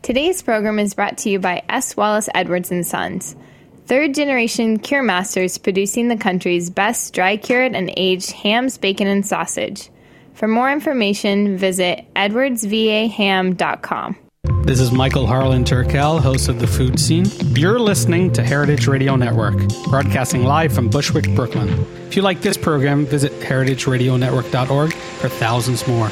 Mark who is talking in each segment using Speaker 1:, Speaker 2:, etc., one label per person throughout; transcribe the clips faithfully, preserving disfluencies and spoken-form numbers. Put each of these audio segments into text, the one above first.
Speaker 1: Today's program is brought to you by S. Wallace Edwards and Sons, third-generation cure masters producing the country's best dry-cured and aged hams, bacon, and sausage. For more information, visit edwards v a ham dot com.
Speaker 2: This is Michael Harlan Turkel, host of The Food Scene. You're listening to Heritage Radio Network, broadcasting live from Bushwick, Brooklyn. If you like this program, visit heritage radio network dot org for thousands more.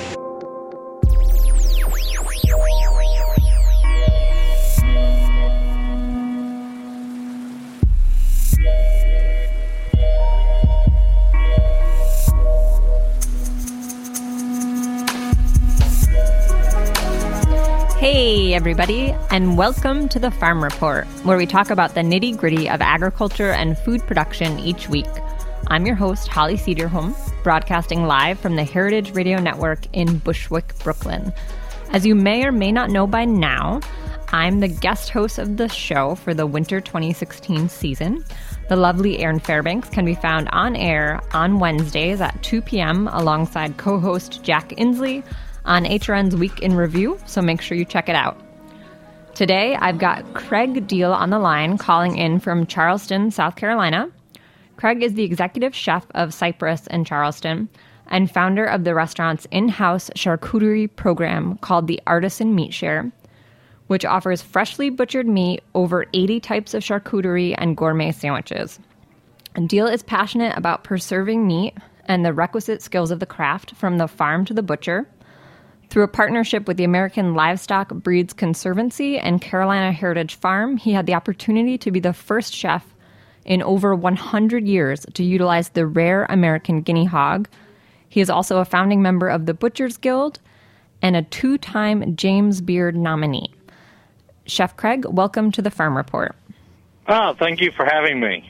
Speaker 3: Hey, everybody, and welcome to the Farm Report, where we talk about the nitty-gritty of agriculture and food production each week. I'm your host, Holly Cederholm, broadcasting live from the Heritage Radio Network in Bushwick, Brooklyn. As you may or may not know by now, I'm the guest host of the show for the winter twenty sixteen season. The lovely Erin Fairbanks can be found on air on Wednesdays at two p.m. alongside co-host Jack Inslee on H R N's Week in Review, so make sure you check it out. Today, I've got Craig Deal on the line calling in from Charleston, South Carolina. Craig is the executive chef of Cypress in Charleston and founder of the restaurant's in-house charcuterie program called the Artisan Meat Share, which offers freshly butchered meat, over eighty types of charcuterie, and gourmet sandwiches. Deal is passionate about preserving meat and the requisite skills of the craft from the farm to the butcher. Through a partnership with the American Livestock Breeds Conservancy and Carolina Heritage Farm, he had the opportunity to be the first chef in over one hundred years to utilize the rare American guinea hog. He is also a founding member of the Butchers Guild and a two-time James Beard nominee. Chef Craig, welcome to the Farm Report.
Speaker 4: Oh, thank you for having me.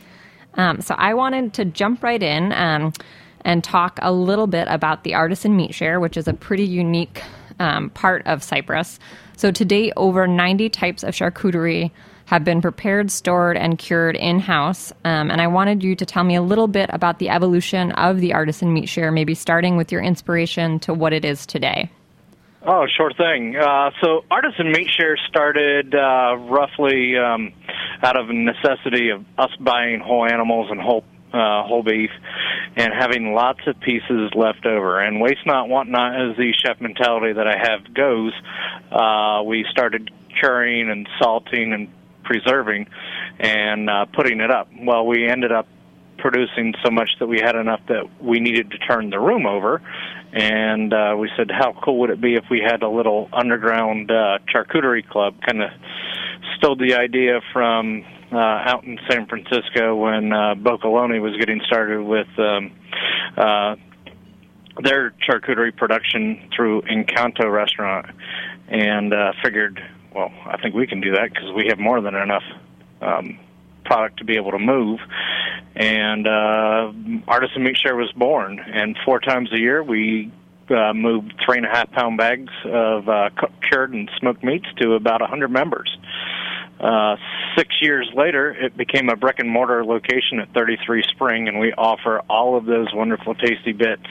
Speaker 3: Um, so I wanted to jump right in um, and talk a little bit about the Artisan Meat Share, which is a pretty unique um, part of Cypress. So to date, over ninety types of charcuterie have been prepared, stored, and cured in-house. Um, and I wanted you to tell me a little bit about the evolution of the Artisan Meat Share, maybe starting with your inspiration to what it is today.
Speaker 4: Oh, sure thing. Uh, so Artisan Meat Share started uh, roughly um, out of a necessity of us buying whole animals and whole Uh, whole beef, and having lots of pieces left over. And waste not, want not, as the chef mentality that I have goes, uh, we started curing and salting and preserving and uh, putting it up. Well, we ended up producing so much that we had enough that we needed to turn the room over. And uh, we said, how cool would it be if we had a little underground uh, charcuterie club? Kind of stole the idea from Uh, out in San Francisco when uh, Boccoloni was getting started with um, uh, their charcuterie production through Encanto restaurant, and uh, figured, well, I think we can do that because we have more than enough um, product to be able to move. And uh, Artisan Meat Share was born, and four times a year we uh, moved three and a half pound bags of uh, cured and smoked meats to about one hundred members. Uh, six years later, it became a brick-and-mortar location at thirty-three Spring, and we offer all of those wonderful, tasty bits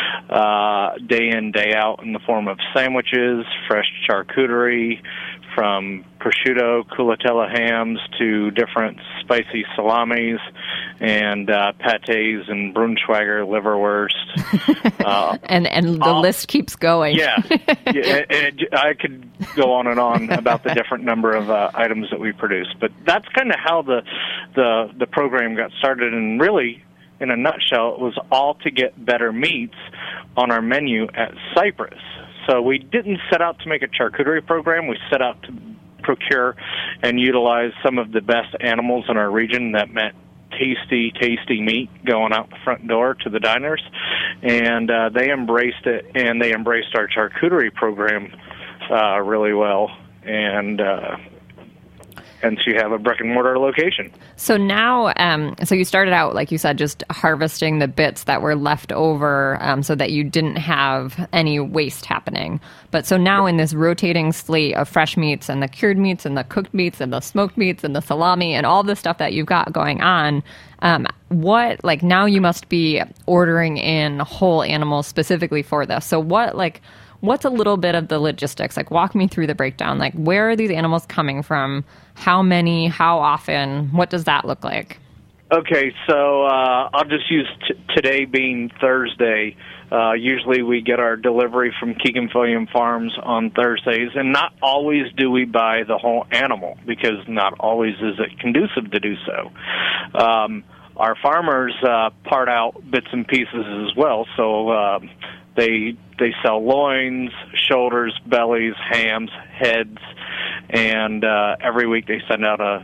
Speaker 4: uh, day in, day out in the form of sandwiches, fresh charcuterie, from prosciutto, culatella hams to different spicy salamis and uh, pates and Braunschweiger liverwurst.
Speaker 3: uh, and and the
Speaker 4: all,
Speaker 3: list keeps going.
Speaker 4: Yeah, yeah and it, I could go on and on about the different number of uh, items that we produce. But that's kind of how the, the the program got started, and really, in a nutshell, it was all to get better meats on our menu at Cypress. So we didn't set out to make a charcuterie program. We set out to procure and utilize some of the best animals in our region. That meant tasty, tasty meat going out the front door to the diners. And uh, they embraced it, and they embraced our charcuterie program uh, really well. And uh, hence you have a brick-and-mortar location.
Speaker 3: So now, um, so you started out, like you said, just harvesting the bits that were left over um, so that you didn't have any waste happening. But so now in this rotating slate of fresh meats and the cured meats and the cooked meats and the smoked meats and the salami and all the stuff that you've got going on, um, what, like, now you must be ordering in whole animals specifically for this. So what, like, what's a little bit of the logistics? Like, walk me through the breakdown. Like, where are these animals coming from? How many? How often? What does that look like?
Speaker 4: Okay, so uh, I'll just use t- today being Thursday. Uh, usually we get our delivery from Keegan-Fillion Farms on Thursdays, and not always do we buy the whole animal, because not always is it conducive to do so. Um, our farmers uh, part out bits and pieces as well, so uh, they they sell loins, shoulders, bellies, hams, heads, and uh, every week they send out a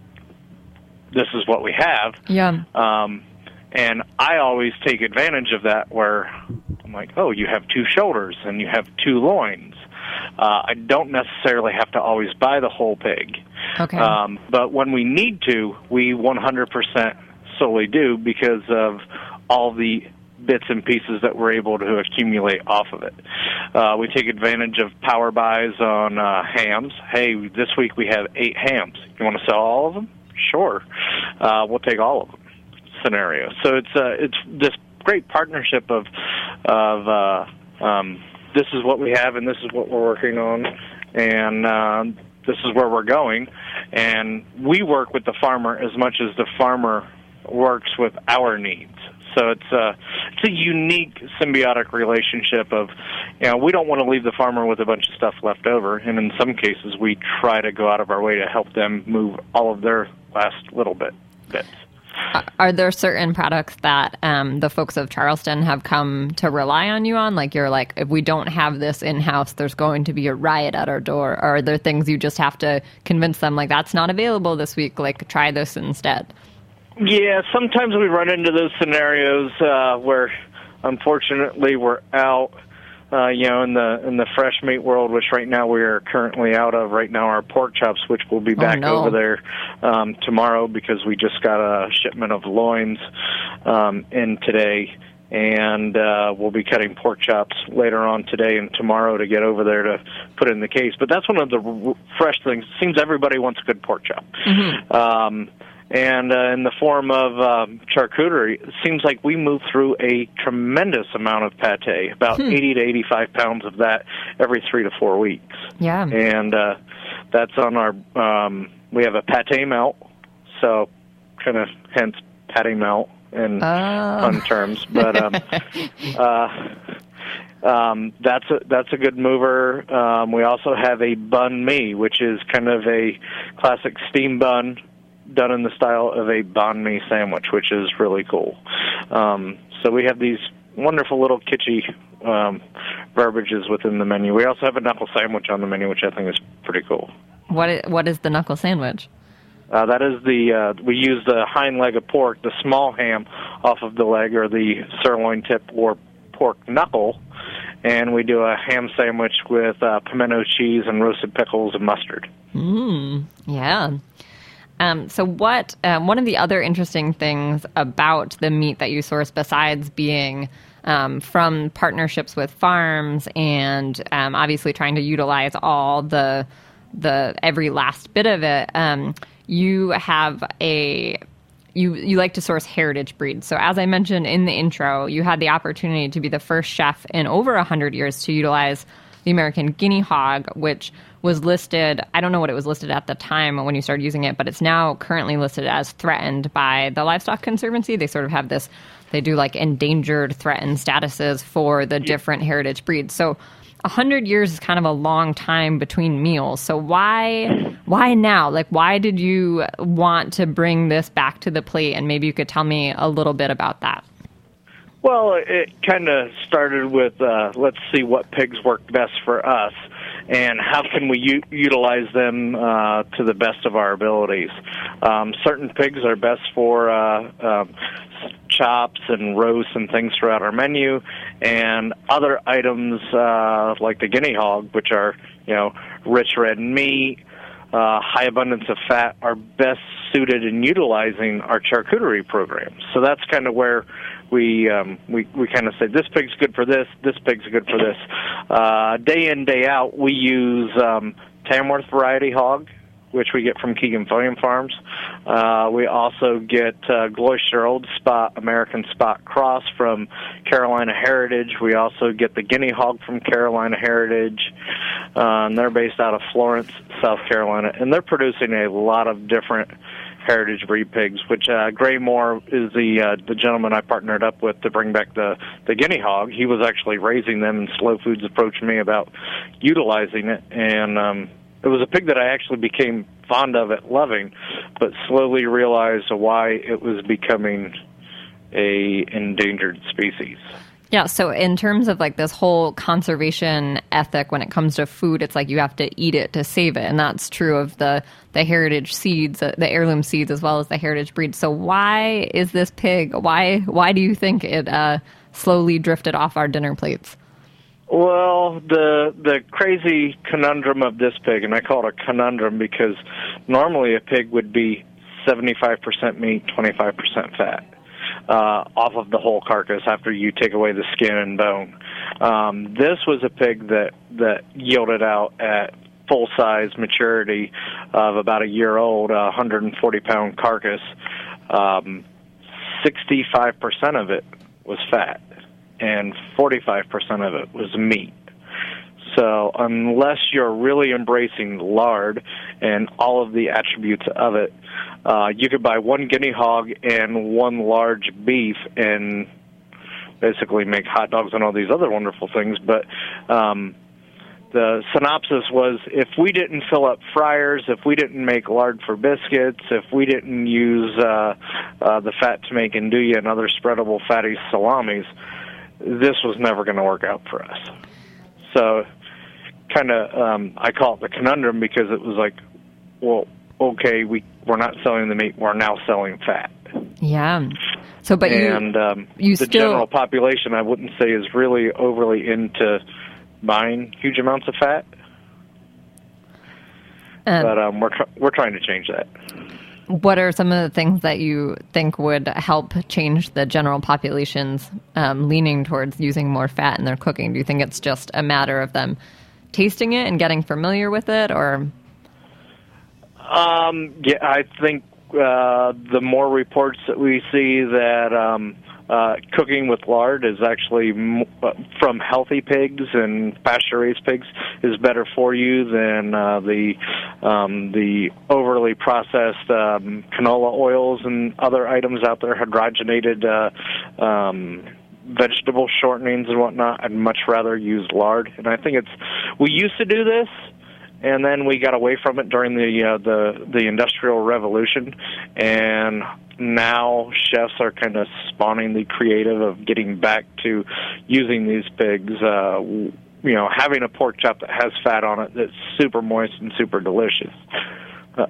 Speaker 4: this is what we have.
Speaker 3: Yeah.
Speaker 4: Um, and I always take advantage of that where I'm like, oh, you have two shoulders and you have two loins. Uh, I don't necessarily have to always buy the whole pig.
Speaker 3: Okay.
Speaker 4: Um, but when we need to, we one hundred percent solely do because of all the bits and pieces that we're able to accumulate off of it. Uh, we take advantage of power buys on uh, hams. Hey, this week we have eight hams. You want to sell all of them? Sure, uh, we'll take all of them. Scenario. So it's uh, it's this great partnership of of uh, um, this is what we have and this is what we're working on, and uh, this is where we're going. And we work with the farmer as much as the farmer works with our needs. So it's a it's a unique symbiotic relationship of, you know, we don't want to leave the farmer with a bunch of stuff left over, and in some cases we try to go out of our way to help them move all of their last little bit bits.
Speaker 3: Are there certain products that um, the folks of Charleston have come to rely on you on? Like, you're like, if we don't have this in-house, there's going to be a riot at our door. Or are there things you just have to convince them, like, that's not available this week, like, try this instead?
Speaker 4: Yeah, sometimes we run into those scenarios uh, where, unfortunately, we're out, uh, you know, in the in the fresh meat world, which right now we are currently out of. Right now, our pork chops, which will be back
Speaker 3: oh, no.
Speaker 4: over there um, tomorrow because we just got a shipment of loins um, in today, and uh, we'll be cutting pork chops later on today and tomorrow to get over there to put in the case. But that's one of the r- fresh things. It seems everybody wants a good pork chop.
Speaker 3: Mm-hmm.
Speaker 4: Um, And uh, in the form of um, charcuterie, it seems like we move through a tremendous amount of pate, about hmm. eighty to eighty-five pounds of that every three to four weeks.
Speaker 3: Yeah.
Speaker 4: And uh, that's on our, um, we have a pate melt, so kind of hence pate melt in
Speaker 3: oh.
Speaker 4: fun terms. But um, uh, um, that's, a, that's a good mover. Um, we also have a bun mi, which is kind of a classic steam bun, done in the style of a banh mi sandwich, which is really cool. Um, so we have these wonderful little kitschy um, verbiages within the menu. We also have a knuckle sandwich on the menu, which I think is pretty cool.
Speaker 3: What is, what is the knuckle sandwich?
Speaker 4: Uh, that is the, uh, we use the hind leg of pork, the small ham off of the leg, or the sirloin tip or pork knuckle, and we do a ham sandwich with uh, pimento cheese and roasted pickles and mustard.
Speaker 3: Mmm, yeah. Um, so what, um, one of the other interesting things about the meat that you source, besides being um, from partnerships with farms and um, obviously trying to utilize all the, the every last bit of it, um, you have a, you, you like to source heritage breeds. So as I mentioned in the intro, you had the opportunity to be the first chef in over one hundred years to utilize the American guinea hog, which was listed, I don't know what it was listed at the time when you started using it, but it's now currently listed as threatened by the Livestock Conservancy. They sort of have this, they do like endangered, threatened statuses for the different heritage breeds. So one hundred years is kind of a long time between meals. So why why now? Like, why did you want to bring this back to the plate? And maybe you could tell me a little bit about that.
Speaker 4: Well, it kind of started with, uh, let's see what pigs work best for us, and how can we u- utilize them uh, to the best of our abilities. Um, certain pigs are best for uh, um, chops and roasts and things throughout our menu, and other items uh, like the guinea hog, which are, you know, rich red meat, uh, high abundance of fat, are best suited in utilizing our charcuterie program. So that's kind of where we um, we, we kind of say, this pig's good for this, this pig's good for this. Uh, day in, day out, we use um, Tamworth variety hog, which we get from Keegan William Farms. Uh, we also get uh, Gloucester Old Spot American Spot Cross from Carolina Heritage. We also get the Guinea Hog from Carolina Heritage. Uh, and they're based out of Florence, South Carolina. And they're producing a lot of different heritage breed pigs, which uh, Gray Moore is the uh, the gentleman I partnered up with to bring back the, the Guinea Hog. He was actually raising them, and Slow Foods approached me about utilizing it. And um, it was a pig that I actually became fond of at loving, but slowly realized why it was becoming a endangered species.
Speaker 3: Yeah, so in terms of like this whole conservation ethic when it comes to food, it's like you have to eat it to save it. And that's true of the, the heritage seeds, uh, the heirloom seeds, as well as the heritage breeds. So why is this pig, why why do you think it uh, slowly drifted off our dinner plates?
Speaker 4: Well, the the crazy conundrum of this pig, and I call it a conundrum because normally a pig would be seventy-five percent meat, twenty-five percent fat. Uh, off of the whole carcass after you take away the skin and bone. Um, this was a pig that, that yielded out at full-size maturity of about a year old, a one hundred forty pound carcass. Um, sixty-five percent of it was fat, and forty-five percent of it was meat. So unless you're really embracing lard and all of the attributes of it, uh, you could buy one guinea hog and one large beef and basically make hot dogs and all these other wonderful things. But um, the synopsis was, if we didn't fill up fryers, if we didn't make lard for biscuits, if we didn't use uh, uh, the fat to make andouille and other spreadable fatty salamis, this was never going to work out for us. So kind of, um, I call it the conundrum because it was like, well, okay, we, we're not selling the meat, we're now selling fat.
Speaker 3: Yeah. So, but you,
Speaker 4: and um,
Speaker 3: you
Speaker 4: the
Speaker 3: still...
Speaker 4: general population, I wouldn't say, is really overly into buying huge amounts of fat. Um, but um, we're, tr- we're trying to change that.
Speaker 3: What are some of the things that you think would help change the general population's um, leaning towards using more fat in their cooking? Do you think it's just a matter of them tasting it and getting familiar with it, or?
Speaker 4: Um, yeah, I think uh, the more reports that we see that um, uh, cooking with lard is actually m- from healthy pigs and pasture-raised pigs is better for you than uh, the um, the overly processed um, canola oils and other items out there, hydrogenated uh, um, vegetable shortenings and whatnot. I'd much rather use lard, and I think it's we used to do this, and then we got away from it during the uh, the the Industrial Revolution, and now chefs are kind of spawning the creative of getting back to using these pigs. Uh, you know, having a pork chop that has fat on it that's super moist and super delicious, uh,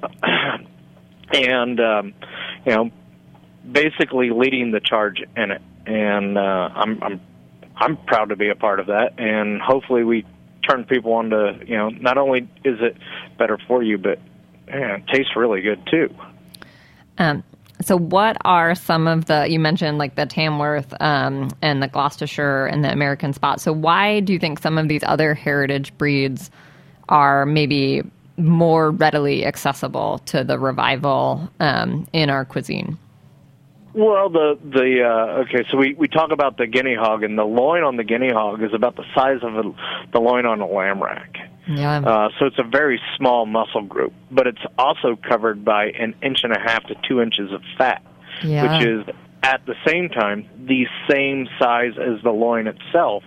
Speaker 4: and um, you know, basically leading the charge in it. And uh, I'm I'm I'm proud to be a part of that, and hopefully we turn people on to, you know, not only is it better for you, but man, it tastes really good too.
Speaker 3: Um, so what are some of the, you mentioned like the Tamworth um, and the Gloucestershire and the American Spot. So why do you think some of these other heritage breeds are maybe more readily accessible to the revival um, in our cuisine?
Speaker 4: Well, the the uh, okay, so we, we talk about the guinea hog, and the loin on the guinea hog is about the size of a, the loin on a lamb rack.
Speaker 3: Yeah.
Speaker 4: Uh, so it's a very small muscle group, but it's also covered by an inch and a half to two inches of fat,
Speaker 3: yeah.
Speaker 4: which is at the same time the same size as the loin itself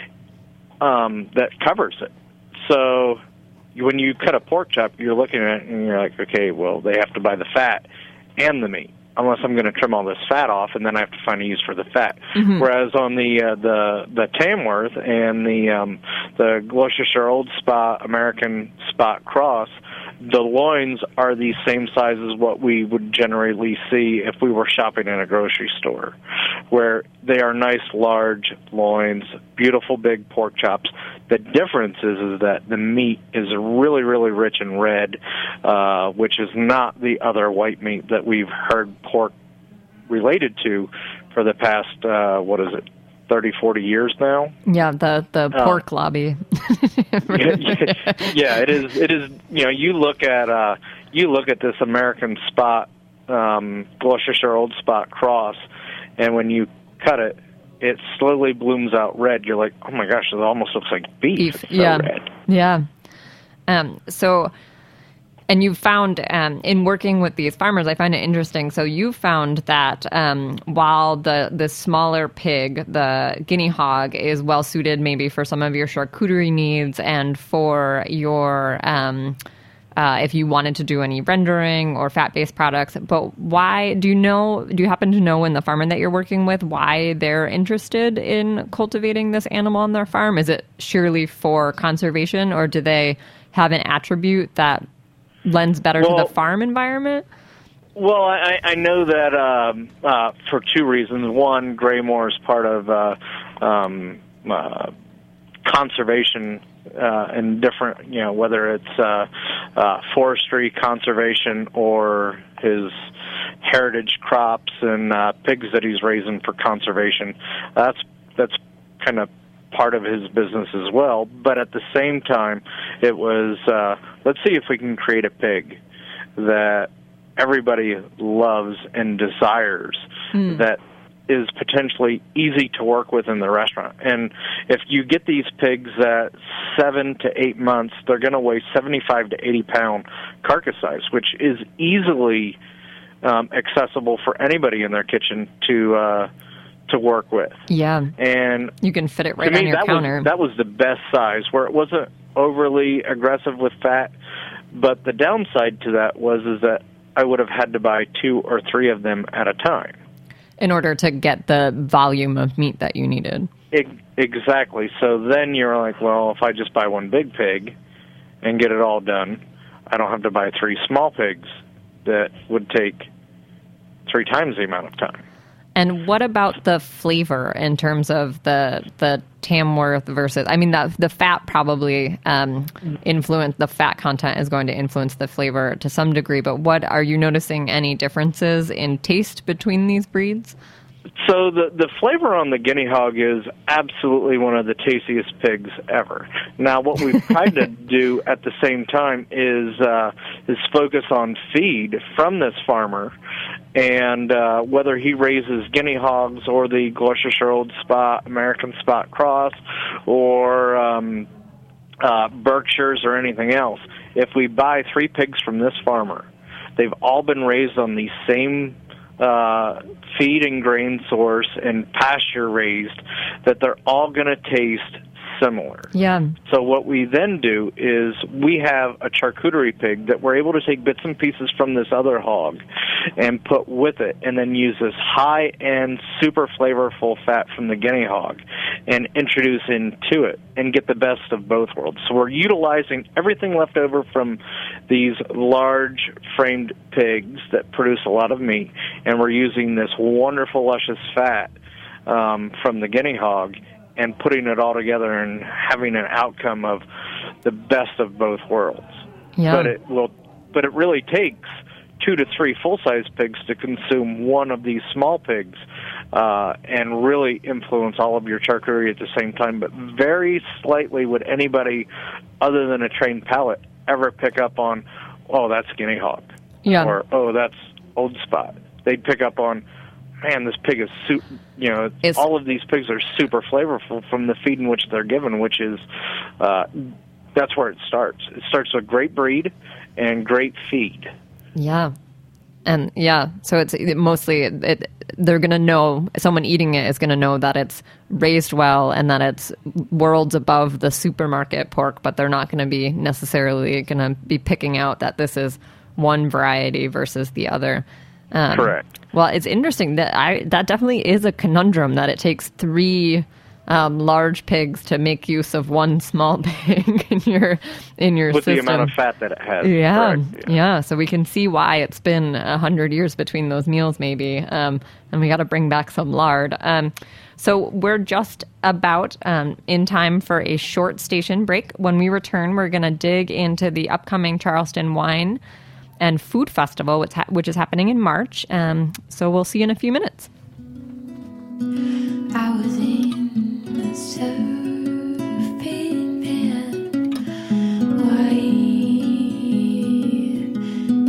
Speaker 4: um, that covers it. So when you cut a pork chop, you're looking at it and you're like, okay, well, they have to buy the fat and the meat, unless I'm going to trim all this fat off, and then I have to find a use for the fat. Mm-hmm. Whereas on the uh, the the Tamworth and the um, the Gloucestershire Old Spot American Spot Cross, the loins are the same size as what we would generally see if we were shopping in a grocery store, where they are nice, large loins, beautiful big pork chops. The difference is, is that the meat is really, really rich and red, uh, which is not the other white meat that we've heard pork related to for the past, uh, what is it, thirty, forty years now?
Speaker 3: Yeah, the, the pork uh, lobby.
Speaker 4: yeah, yeah, it is. It is. You know, you look at uh, you look at this American Spot, um, Gloucestershire Old Spot cross, and when you cut it, it slowly blooms out red. You're like, oh my gosh, it almost looks like beef.
Speaker 3: beef.
Speaker 4: It's so
Speaker 3: yeah.
Speaker 4: red.
Speaker 3: Yeah. Um, so, and you found, um, in working with these farmers, I find it interesting. So you found that um, while the, the smaller pig, the guinea hog, is well suited maybe for some of your charcuterie needs and for your, um, uh, if you wanted to do any rendering or fat-based products. But why, do you know, do you happen to know in the farmer that you're working with why they're interested in cultivating this animal on their farm? Is it surely for conservation, or do they have an attribute that lends better well, to the farm environment?
Speaker 4: Well, I, I know that um, uh, for two reasons. One, Graymore is part of uh, um, uh, conservation uh, and different, you know, whether it's uh, uh, forestry conservation or his heritage crops and uh, pigs that he's raising for conservation. That's that's kind of part of his business as well. But at the same time, it was, uh, let's see if we can create a pig that everybody loves and desires, mm. that is potentially easy to work with in the restaurant. And if you get these pigs at seven to eight months, they're going to weigh seventy-five to eighty pound carcass size, which is easily um, accessible for anybody in their kitchen to uh, to work with.
Speaker 3: Yeah,
Speaker 4: and
Speaker 3: you can fit it right on
Speaker 4: me,
Speaker 3: your
Speaker 4: that
Speaker 3: counter.
Speaker 4: Was, that was the best size, where it wasn't overly aggressive with fat. But the downside to that was is that I would have had to buy two or three of them at a time
Speaker 3: in order to get the volume of meat that you needed.
Speaker 4: It, exactly. So then you're like, well, if I just buy one big pig and get it all done, I don't have to buy three small pigs that would take three times the amount of time.
Speaker 3: And what about the flavor in terms of the the Tamworth versus? I mean, the the fat probably um, influence the fat content is going to influence the flavor to some degree. But what are you noticing any differences in taste between these breeds?
Speaker 4: So the the flavor on the guinea hog is absolutely one of the tastiest pigs ever. Now, what we've tried to do at the same time is uh, is focus on feed from this farmer, and uh, whether he raises guinea hogs or the Gloucestershire Old Spot, American Spot Cross, or um, uh, Berkshires or anything else, if we buy three pigs from this farmer, they've all been raised on the same uh, feed and grain source and pasture raised, that they're all going to taste similar.
Speaker 3: Yeah.
Speaker 4: So what we then do is we have a charcuterie pig that we're able to take bits and pieces from this other hog and put with it, and then use this high-end, super flavorful fat from the guinea hog and introduce into it and get the best of both worlds. So we're utilizing everything left over from these large framed pigs that produce a lot of meat, and we're using this wonderful, luscious fat um, from the guinea hog and putting it all together and having an outcome of the best of both worlds.
Speaker 3: Yeah.
Speaker 4: But it will, but it really takes two to three full-size pigs to consume one of these small pigs, uh, and really influence all of your charcuterie at the same time. But very slightly would anybody other than a trained palate ever pick up on, oh, that's guinea hog,
Speaker 3: yeah,
Speaker 4: or oh, that's Old Spot. They'd pick up on, man, this pig is, su- you know,
Speaker 3: it's,
Speaker 4: all of these pigs are super flavorful from the feed in which they're given, which is, uh, that's where it starts. It starts with great breed and great feed.
Speaker 3: Yeah. And yeah, so it's it, mostly, it, it, they're going to know, someone eating it is going to know that it's raised well and that it's worlds above the supermarket pork, but they're not going to be necessarily going to be picking out that this is one variety versus the other. Um,
Speaker 4: Correct.
Speaker 3: Well, it's interesting that I that definitely is a conundrum that it takes three um, large pigs to make use of one small pig in your in your
Speaker 4: with
Speaker 3: system.
Speaker 4: the amount of fat that it has.
Speaker 3: Yeah, yeah,
Speaker 4: yeah.
Speaker 3: So we can see why it's been a hundred years between those meals, maybe, um, and we got to bring back some lard. Um, so we're just about um, in time for a short station break. When we return, we're going to dig into the upcoming Charleston Wine and Food Festival, which, ha- which is happening in March. Um, so we'll see you in a few minutes.
Speaker 5: I was in a surfing band, white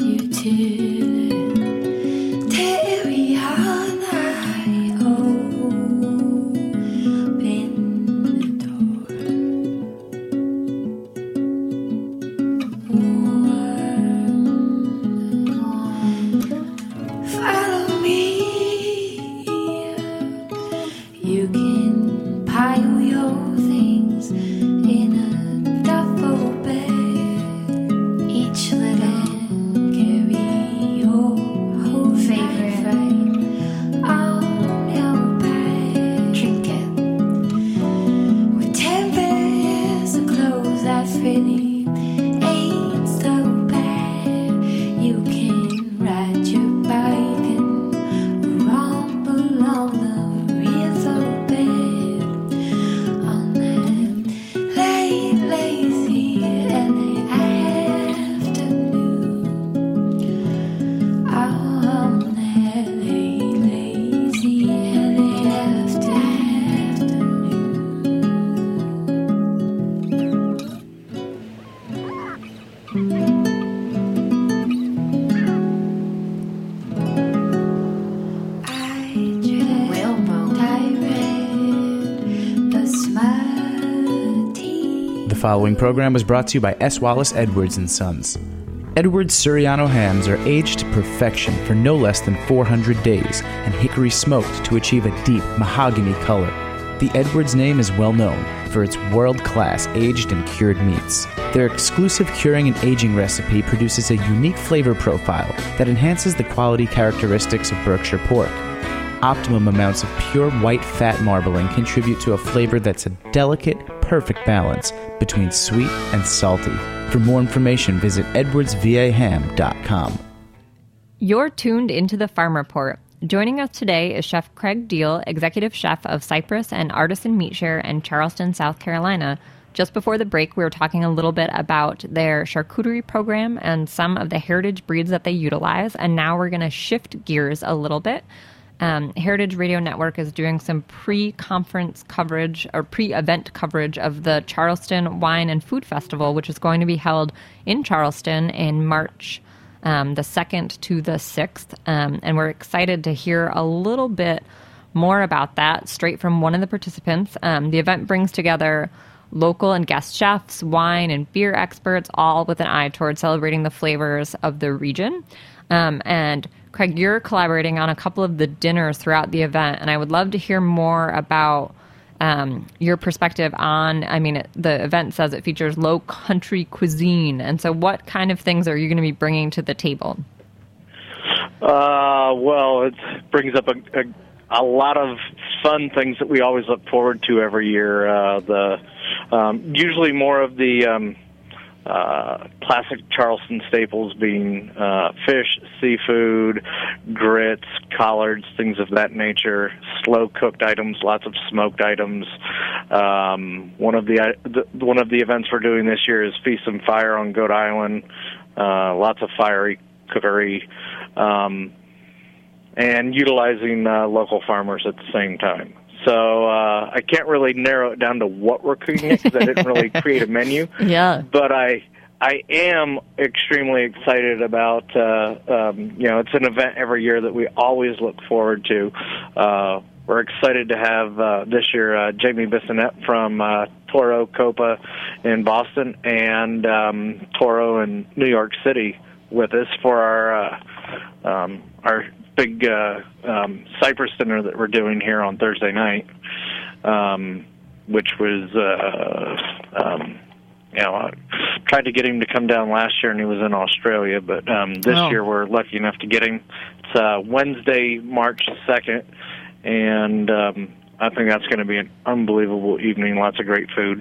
Speaker 6: following program was brought to you by S. Wallace Edwards and Sons. Edwards Suriano hams are aged to perfection for no less than four hundred days and hickory smoked to achieve a deep mahogany color. The Edwards name is well known for its world-class aged and cured meats. Their exclusive curing and aging recipe produces a unique flavor profile that enhances the quality characteristics of Berkshire pork. Optimum amounts of pure white fat marbling contribute to a flavor that's a delicate, perfect balance between sweet and salty. For more information, visit edwards v a ham dot com.
Speaker 3: You're tuned into the Farm Report. Joining us today is Chef Craig Deal, Executive Chef of Cypress and Artisan Meat Share in Charleston, South Carolina. Just before the break, we were talking a little bit about their charcuterie program and some of the heritage breeds that they utilize, and now we're going to shift gears a little bit. Um, Heritage Radio Network is doing some pre-conference coverage or pre-event coverage of the Charleston Wine and Food Festival, which is going to be held in Charleston in March um, the second to the sixth. Um, and we're excited to hear a little bit more about that straight from one of the participants. Um, the event brings together local and guest chefs, wine and beer experts, all with an eye towards celebrating the flavors of the region. Um, and Craig, you're collaborating on a couple of the dinners throughout the event, and I would love to hear more about um, your perspective on, I mean, it, the event says it features low country cuisine, and so what kind of things are you going to be bringing to the table?
Speaker 4: Uh, well, it brings up a, a, a lot of fun things that we always look forward to every year. Uh, the um, usually more of the um, uh, classic Charleston staples being uh, fish, seafood, grits, collards, things of that nature. Slow cooked items, lots of smoked items. Um, one of the, the one of the events we're doing this year is Feast and Fire on Goat Island. Uh, lots of fiery cookery. Um, and utilizing uh, local farmers at the same time. So uh, I can't really narrow it down to what we're cooking because I didn't really create a menu.
Speaker 3: Yeah.
Speaker 4: But I I am extremely excited about, uh, um, you know, it's an event every year that we always look forward to. Uh, we're excited to have uh, this year uh, Jamie Bissonette from uh, Toro Copa in Boston and um, Toro in New York City with us for our uh, um, our big uh, um, Cypress dinner that we're doing here on Thursday night, um, which was, uh, um, you know, I tried to get him to come down last year and he was in Australia, but um, this
Speaker 3: oh.
Speaker 4: year we're lucky enough to get him. It's uh, Wednesday, March second, and um, I think that's going to be an unbelievable evening, lots of great food.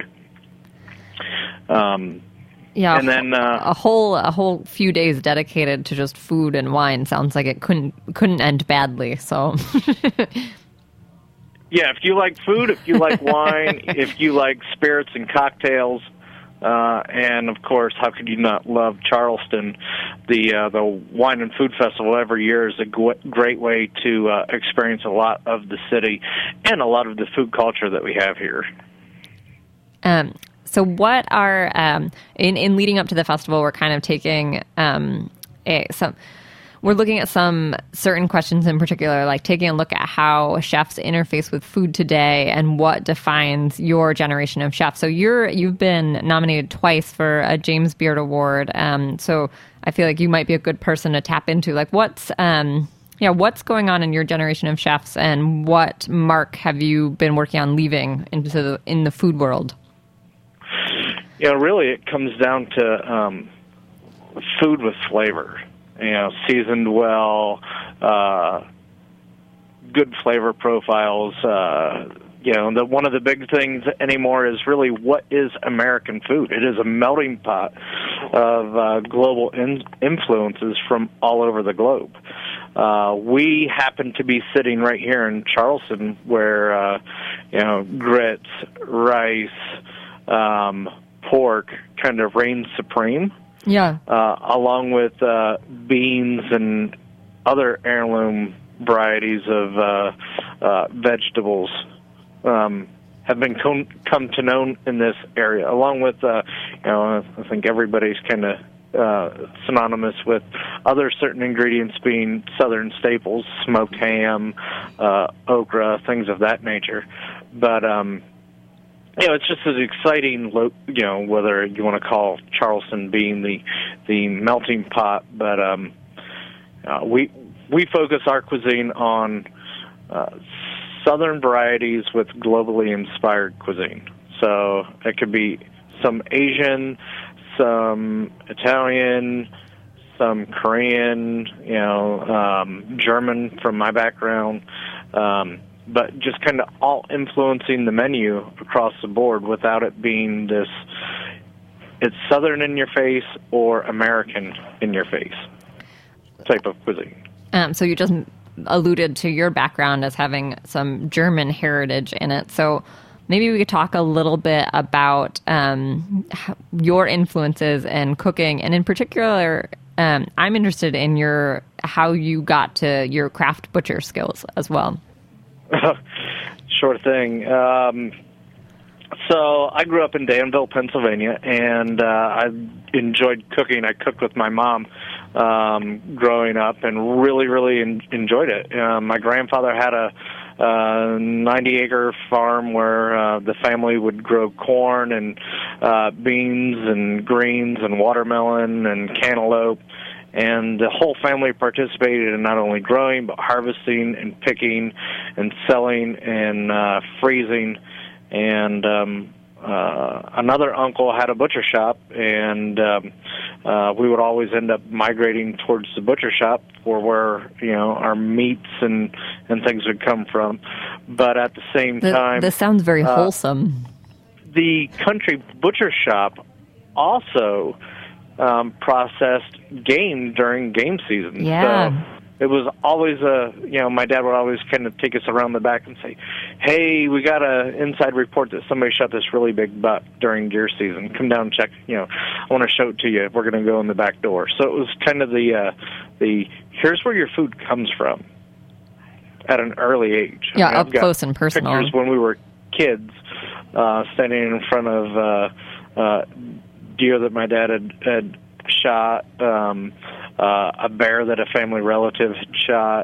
Speaker 4: Um
Speaker 3: Yeah,
Speaker 4: and then uh,
Speaker 3: a whole a whole few days dedicated to just food and wine sounds like it couldn't couldn't end badly. So,
Speaker 4: yeah, if you like food, if you like wine, if you like spirits and cocktails, uh, and of course, how could you not love Charleston? The uh, the Wine and Food Festival every year is a g- great way to uh, experience a lot of the city and a lot of the food culture that we have here.
Speaker 3: Um. So what are, um, in, in leading up to the festival, we're kind of taking um, a, some, we're looking at some certain questions in particular, like taking a look at how chefs interface with food today and what defines your generation of chefs. So you're, you've been nominated twice for a James Beard Award. Um, so I feel like you might be a good person to tap into. Like what's, um, yeah, what's going on in your generation of chefs and what mark have you been working on leaving into the, in the food world?
Speaker 4: You know, really, it comes down to um, food with flavor. You know, seasoned well, uh, good flavor profiles. Uh, you know, the, one of the big things anymore is really what is American food. It is a melting pot of uh, global in- influences from all over the globe. Uh, we happen to be sitting right here in Charleston, where uh, you know, grits, rice, um, pork kind of reigns supreme.
Speaker 3: Yeah.
Speaker 4: Uh, along with uh, beans and other heirloom varieties of uh, uh, vegetables um, have been com- come to known in this area. Along with, uh, you know, I think everybody's kind of uh, synonymous with other certain ingredients being southern staples, smoked ham, uh, okra, things of that nature. But um, you know, it's just as exciting, lo- you know, whether you want to call Charleston being the the melting pot, but um, uh, we we focus our cuisine on uh, southern varieties with globally inspired cuisine. So it could be some Asian, some Italian, some Korean, you know, um, German from my background. Um, but just kind of all influencing the menu across the board without it being this, it's Southern in your face or American in your face type of cuisine.
Speaker 3: Um, so you just alluded to your background as having some German heritage in it. So maybe we could talk a little bit about um, your influences in cooking, and in particular, um, I'm interested in your how you got to your craft butcher skills as well.
Speaker 4: Sure thing. Um, so I grew up in Danville, Pennsylvania, and uh, I enjoyed cooking. I cooked with my mom um, growing up and really, really en- enjoyed it. Uh, my grandfather had a uh, ninety-acre farm where uh, the family would grow corn and uh, beans and greens and watermelon and cantaloupe. And the whole family participated in not only growing, but harvesting and picking and selling and uh, freezing. And um, uh, another uncle had a butcher shop, and um, uh, we would always end up migrating towards the butcher shop for where, you know, our meats and, and things would come from. But at the same
Speaker 3: the,
Speaker 4: time...
Speaker 3: This sounds very
Speaker 4: uh,
Speaker 3: wholesome.
Speaker 4: The country butcher shop also... Um, processed game during game season.
Speaker 3: Yeah.
Speaker 4: So it was always a, you know, my dad would always kind of take us around the back and say, hey, we got an inside report that somebody shot this really big buck during deer season. Come down and check, you know, I want to show it to you. We're going to go in the back door. So it was kind of the, uh, the here's where your food comes from at an early age.
Speaker 3: Yeah,
Speaker 4: I mean,
Speaker 3: up close and personal.
Speaker 4: Pictures when we were kids uh, standing in front of uh, uh deer that my dad had, had shot, um, uh, a bear that a family relative had shot,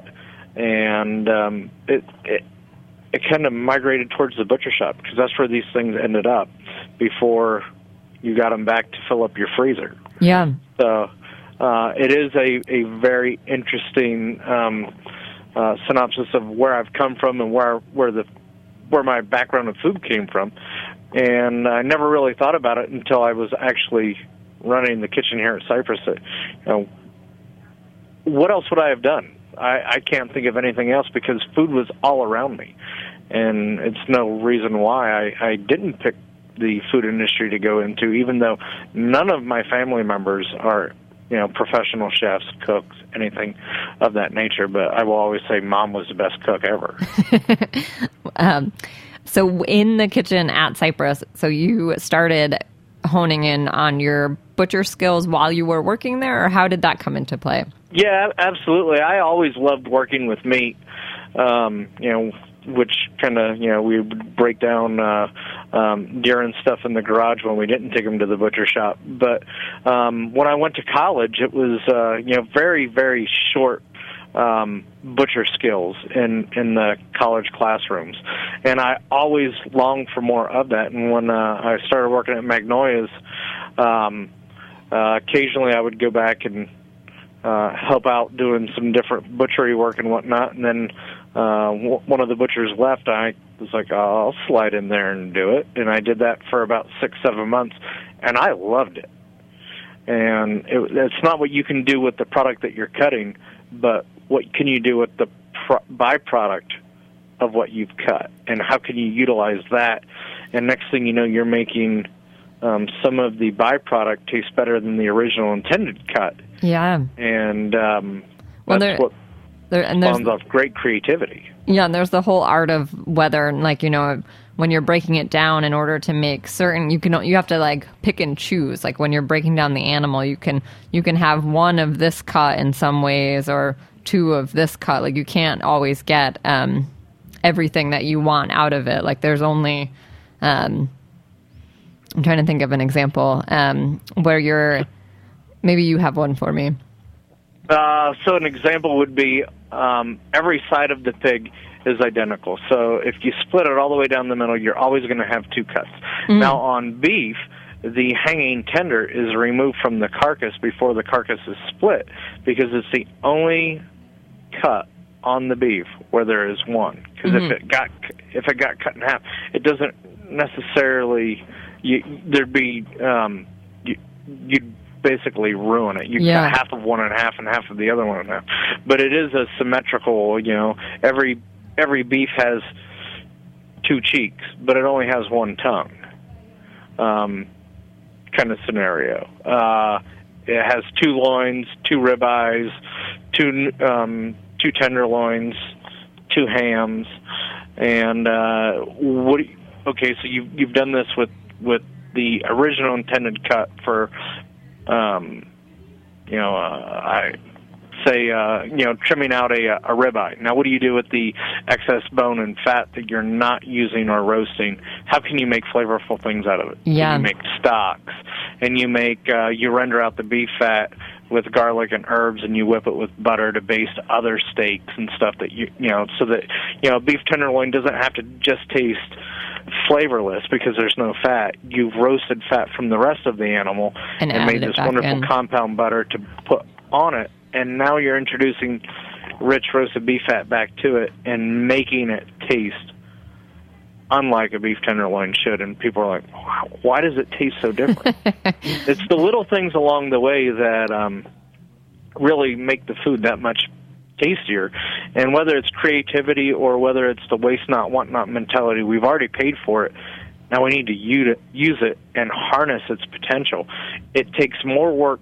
Speaker 4: and um, it, it it kind of migrated towards the butcher shop because that's where these things ended up before you got them back to fill up your freezer.
Speaker 3: Yeah.
Speaker 4: So uh, it is a, a very interesting um, uh, synopsis of where I've come from and where where the where my background of food came from. And I never really thought about it until I was actually running the kitchen here at Cypress. You know, what else would I have done? I, I can't think of anything else because food was all around me. And it's no reason why I, I didn't pick the food industry to go into, even though none of my family members are, you know, professional chefs, cooks, anything of that nature. But I will always say Mom was the best cook ever.
Speaker 3: um So in the kitchen at Cypress, so you started honing in on your butcher skills while you were working there, or how did that come into play?
Speaker 4: Yeah, absolutely. I always loved working with meat, um, you know, which kind of, you know, we would break down uh, um, deer and stuff in the garage when we didn't take them to the butcher shop. But um, when I went to college, it was, uh, you know, very, very short Um, butcher skills in, in the college classrooms. And I always longed for more of that. And when uh, I started working at Magnolia's, um, uh, occasionally I would go back and uh, help out doing some different butchery work and whatnot. And then uh, w- one of the butchers left. I was like, oh, I'll slide in there and do it. And I did that for about six, seven months. And I loved it. And it, it's not what you can do with the product that you're cutting, but what can you do with the pro- byproduct of what you've cut, and how can you utilize that? And next thing you know, you're making um, some of the byproduct taste better than the original intended cut.
Speaker 3: Yeah.
Speaker 4: And um,
Speaker 3: well,
Speaker 4: that's
Speaker 3: there,
Speaker 4: what
Speaker 3: there, and there's,
Speaker 4: spawns off great creativity.
Speaker 3: Yeah, and there's the whole art of whether, like, you know, when you're breaking it down in order to make certain, you can you have to like pick and choose. Like when you're breaking down the animal, you can you can have one of this cut in some ways, or two of this cut. Like you can't always get um, everything that you want out of it. Like there's only, um, I'm trying to think of an example um, where you're, maybe you have one for me.
Speaker 4: Uh, so an example would be um, every side of the pig is identical. So if you split it all the way down the middle, you're always going to have two cuts. Mm. Now on beef, the hanging tender is removed from the carcass before the carcass is split because it's the only cut on the beef where there is one. Because mm-hmm. if it got if it got cut in half, it doesn't necessarily you, there'd be um, you, you'd basically ruin it. You
Speaker 3: yeah.
Speaker 4: cut half of one in half and half of the other one in half. But it is a symmetrical. You know, every every beef has two cheeks, but it only has one tongue. Um, kind of scenario. Uh, it has two loins, two ribeyes, two um, two tenderloins, two hams, and uh, what? Do you, okay, so you've you've done this with with the original intended cut for, um, you know, uh, I say uh, you know trimming out a a ribeye. Now, what do you do with the excess bone and fat that you're not using or roasting? How can you make flavorful things out of it?
Speaker 3: Yeah,
Speaker 4: so you make stocks, and you make uh, you render out the beef fat with garlic and herbs, and you whip it with butter to baste other steaks and stuff that you you know so that you know beef tenderloin doesn't have to just taste flavorless because there's no fat. You've roasted fat from the rest of the animal
Speaker 3: and,
Speaker 4: and made this wonderful
Speaker 3: in.
Speaker 4: compound butter to put on it, and now you're introducing rich roasted beef fat back to it and making it taste unlike a beef tenderloin should. And people are like, wow, why does it taste so different? It's the little things along the way that um, really make the food that much tastier. And whether it's creativity or whether it's the waste not, want not mentality, we've already paid for it. Now we need to use it and harness its potential. It takes more work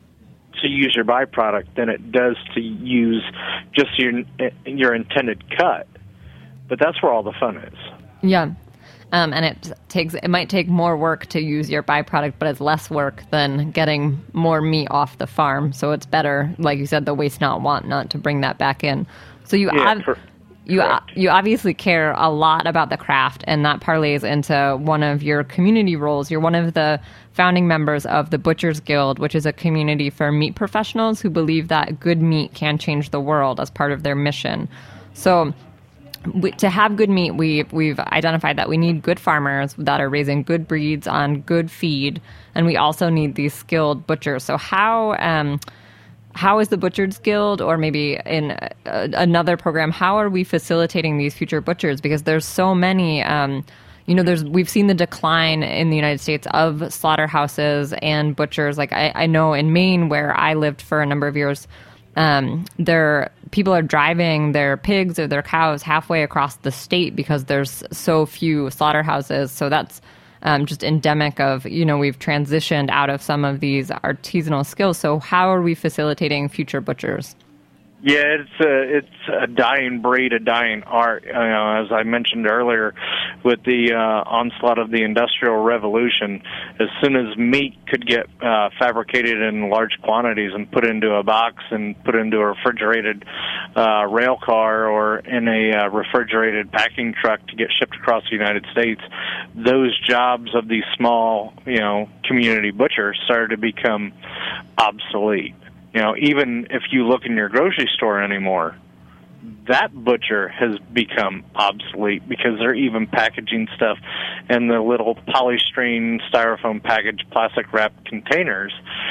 Speaker 4: to use your byproduct than it does to use just your your intended cut. But that's where all the fun is.
Speaker 3: Yeah. Um, and it takes it might take more work to use your byproduct, but it's less work than getting more meat off the farm. So it's better, like you said, the waste not, want not to bring that back in. So you
Speaker 4: yeah,
Speaker 3: ob-
Speaker 4: for,
Speaker 3: you uh, you obviously care a lot about the craft, and that parlays into one of your community roles. You're one of the founding members of the Butchers Guild, which is a community for meat professionals who believe that good meat can change the world as part of their mission. So We, to have good meat, we, we've identified that we need good farmers that are raising good breeds on good feed, and we also need these skilled butchers. So how um, how is the Butchers Guild, or maybe in a, another program, how are we facilitating these future butchers? Because there's so many, um, you know, there's we've seen the decline in the United States of slaughterhouses and butchers. Like I, I know in Maine, where I lived for a number of years, Um, there, people are driving their pigs or their cows halfway across the state because there's so few slaughterhouses. So that's um, just endemic of, you know, we've transitioned out of some of these artisanal skills. So how are we facilitating future butchers?
Speaker 4: Yeah, it's a it's a dying breed, a dying art. You know, as I mentioned earlier, with the uh, onslaught of the Industrial Revolution, as soon as meat could get uh, fabricated in large quantities and put into a box and put into a refrigerated uh, rail car or in a uh, refrigerated packing truck to get shipped across the United States, those jobs of these small, you know, community butchers started to become obsolete. You know, even if you look in your grocery store anymore, that butcher has become obsolete because they're even packaging stuff in the little polystyrene, styrofoam packaged plastic wrapped containers,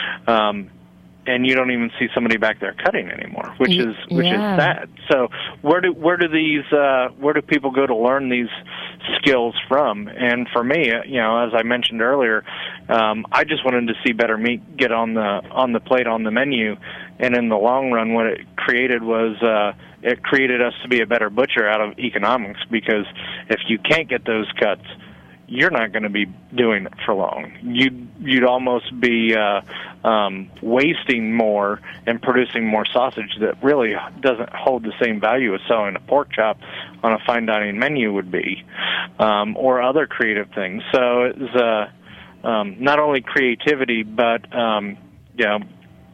Speaker 4: um, and you don't even see somebody back there cutting anymore, which is which
Speaker 3: yeah.
Speaker 4: is sad. So where do where do these uh, where do people go to learn these skills from? And for me, you know, as I mentioned earlier, um, I just wanted to see better meat get on the on the plate on the menu, and in the long run, what it created was uh, it created us to be a better butcher out of economics, because if you can't get those cuts, you're not going to be doing it for long. You'd, you'd almost be uh, um, wasting more and producing more sausage that really doesn't hold the same value as selling a pork chop on a fine dining menu would be, um, or other creative things. So it's uh, um, not only creativity, but um, you know,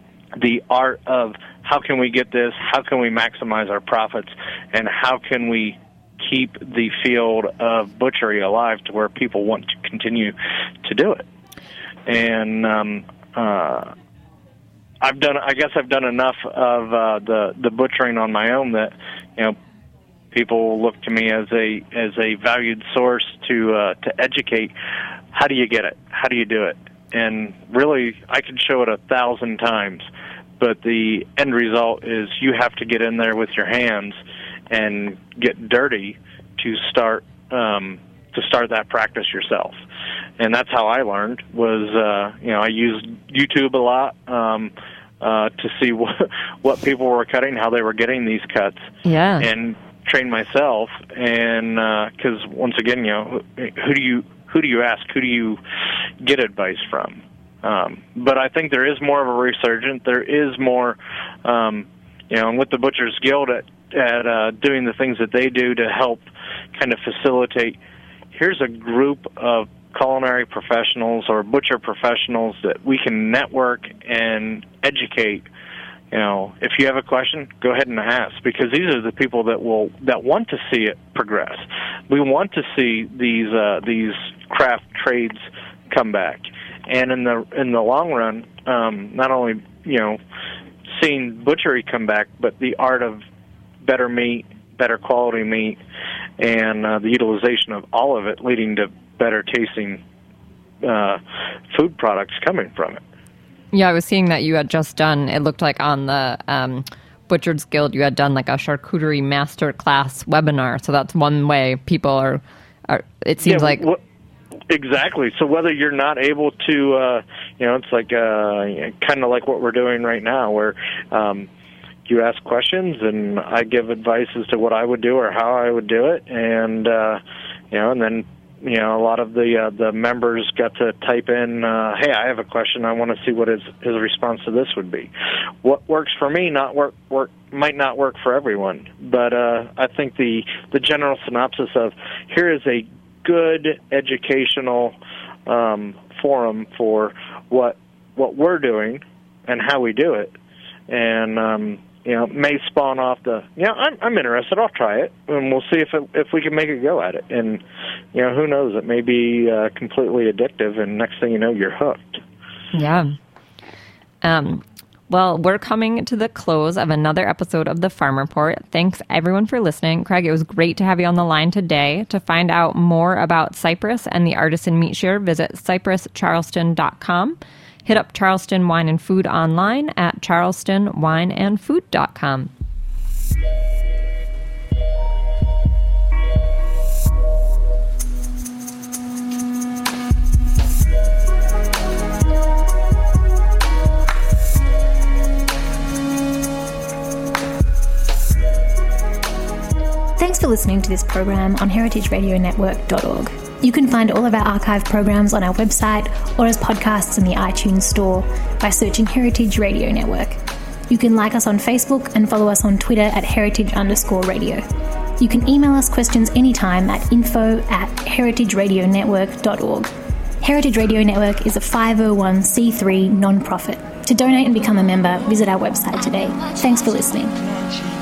Speaker 4: the art of how can we get this, how can we maximize our profits, and how can we keep the field of butchery alive to where people want to continue to do it. And um, uh, I've done. I guess I've done enough of uh, the the butchering on my own that you know people look to me as a as a valued source to uh, to educate. How do you get it? How do you do it? And really, I could show it a thousand times, but the end result is you have to get in there with your hands and get dirty to start um, to start that practice yourself. And that's how I learned. Was uh, you know I used YouTube a lot um, uh, to see what what people were cutting, how they were getting these cuts,
Speaker 3: yeah,
Speaker 4: and train myself. And because uh, once again, you know, who do you who do you ask? Who do you get advice from? Um, but I think there is more of a resurgence. There is more, um, you know, and with the Butchers Guild at, at uh, doing the things that they do to help kind of facilitate. Here's a group of culinary professionals or butcher professionals that we can network and educate. You know, if you have a question, go ahead and ask, because these are the people that will that want to see it progress. We want to see these uh, these craft trades come back, and in the in the long run, um, not only you know seeing butchery come back, but the art of better meat, better quality meat, and uh, the utilization of all of it, leading to better tasting uh, food products coming from it.
Speaker 3: Yeah, I was seeing that you had just done, it looked like on the um, Butchers Guild, you had done like a charcuterie master class webinar. So that's one way people are, are it seems
Speaker 4: yeah,
Speaker 3: like...
Speaker 4: Well, exactly. So whether you're not able to, uh, you know, it's like uh, kind of like what we're doing right now, where um, you ask questions and I give advice as to what I would do or how I would do it. And, uh, you know, and then you know, a lot of the uh, the members got to type in, uh, "Hey, I have a question. I want to see what his his response to this would be." What works for me, not work work might not work for everyone. But uh, I think the the general synopsis of here is a good educational um, forum for what what we're doing and how we do it, and um, you know, may spawn off the, you know, I'm, I'm interested, I'll try it, and we'll see if it, if we can make a go at it. And, you know, who knows, it may be uh, completely addictive, and next thing you know, you're hooked.
Speaker 3: Yeah. Um, well, we're coming to the close of another episode of The Farm Report. Thanks, everyone, for listening. Craig, it was great to have you on the line today. To find out more about Cypress and the Artisan Meat Shear, visit cypress charleston dot com. Hit up Charleston Wine and Food online at charleston wine and food dot com.
Speaker 5: Thanks for listening to this program on heritage radio network dot org. You can find all of our archive programs on our website or as podcasts in the iTunes Store by searching Heritage Radio Network. You can like us on Facebook and follow us on Twitter at heritage underscore radio. You can email us questions anytime at info at heritage radio network dot org. Heritage Radio Network is a five oh one c three non-profit. To donate and become a member, visit our website today. Thanks for listening.